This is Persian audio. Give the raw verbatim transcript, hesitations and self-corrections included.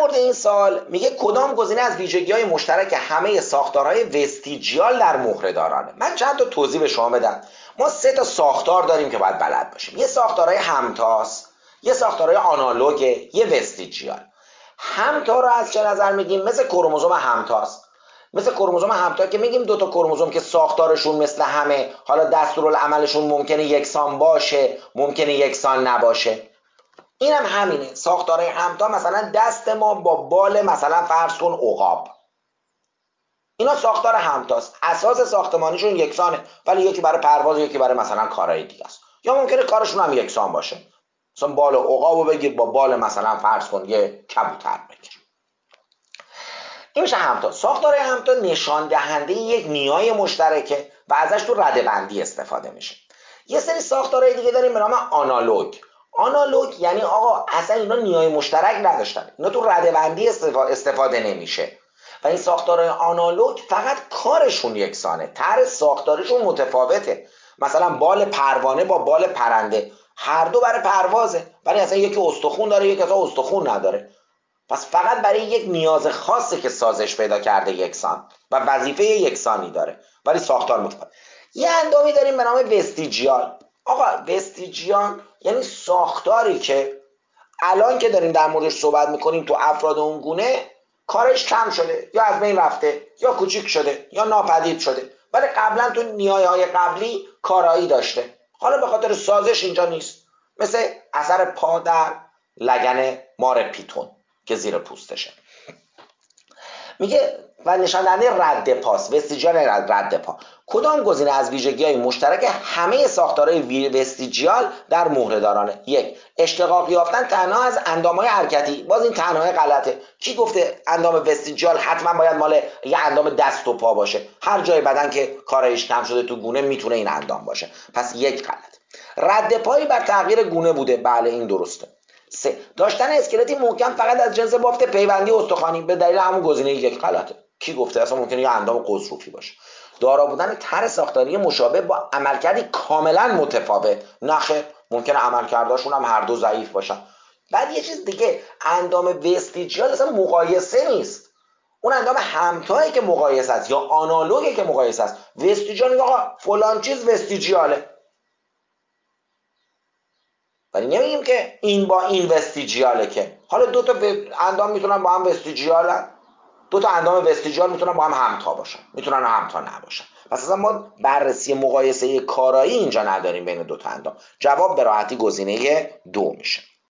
مورد این سال میگه کدام گزینه از ویژگی‌های مشترک همه ساختارهای وستیجیال در مهره‌دارانه. من چند تا توضیح به شما بدم. ما سه تا ساختار داریم که باید بلد باشیم. یه ساختارهای همتاست، یه ساختارهای آنالوگه، یه وستیجیال. همتا رو از چه نظر میگیم؟ مثل کروموزوم همتاست. مثل کروموزوم همتا که میگیم دو تا کروموزوم که ساختارشون مثل همه، حالا دستورالعملشون ممکنه یکسان باشه، ممکنه یکسان نباشه. این هم همینه. ساختارهای همتا مثلا دست ما با بال مثلا فرض کن عقاب، اینا ساختار همتاست. اساس ساختمانیشون یکسانه، ولی یکی برای پرواز، یکی برای مثلا کارهای دیگه است. یا ممکنه کارشون هم یکسان باشه، مثلا بال عقابو بگیر با بال مثلا فرض کن یه کبوتر بگیر. این میشه همتا. ساختار همتا نشان دهنده یک نیای مشترکه و ازش تو رده‌بندی استفاده میشه. یه سری ساختارهای دیگه داریم به نام آنالوگ. آنالوگ یعنی آقا اصلا اینا نیای مشترک نداشتن، اینا تو رده‌بندی استفاده نمیشه و این ساختارهای آنالوگ فقط کارشون یکسانه، طرح ساختارشون متفاوته. مثلا بال پروانه با بال پرنده هر دو برای پروازه، ولی اصلا یکی استخون داره یکی اصلا استخون نداره. پس فقط برای یک نیاز خاصه که سازش پیدا کرده یکسان و وظیفه یکسانی داره، ولی ساختار متفاوت. یه اندامی داریم به نام وستیجیال. آقا وستیجیال یعنی ساختاری که الان که داریم در موردش صحبت میکنیم تو افراد اون گونه کارش کم شده، یا از بین رفته، یا کوچیک شده، یا ناپدید شده، ولی قبلا تو نیایه‌های قبلی کارایی داشته، حالا به خاطر سازش اینجا نیست. مثل اثر پا در لگن مار پیتون که زیر پوستشه. میگه و نشان دهنده رد پاس، وستیجیال رد پا. کدام گزینه از ویژگی‌های مشترک همه ساختارهای وستیجیال در مهره‌دارانه؟ یک، اشتقاق یافتن تنها از اندام‌های حرکتی. باز این تنها غلطه. کی گفته اندام وستیجیال حتما باید مال یه اندام دست و پا باشه؟ هر جای بدن که کارش کم شده تو گونه میتونه این اندام باشه. پس یک غلط. رد پایی بر تغییر گونه بوده. بله این درسته. سه، داشتن اسکلتی محکم فقط از جنس بافت پیوندی استخوانی. به دلیل همون گزینه یک غلطه. کی گفته؟ اصلا ممکنه یه اندام قضروفی باشه. دارا بودن طرح ساختاری مشابه با عملکردی کاملا متفاوت. نخیر، ممکنه عملکرداشون هم هر دو ضعیف باشن. بعد یه چیز دیگه، اندام وستیجیال اصلا مقایسه نیست. اون اندام همتایی که مقایسه است یا آنالوگی که مقایسه است. وستیجیال آقا فلان چیز وستیجیاله، ولی نمیگیم که این با این وستیجیاله. که حالا دو تا اندام میتونن با هم وستیجیالن، دو تا اندام وستیجیال میتونن با هم همتا باشن، میتونن همتا نباشن. پس اصلا ما بررسی مقایسه کارایی اینجا نداریم بین دو تا اندام. جواب به راحتی گزینه دو میشه.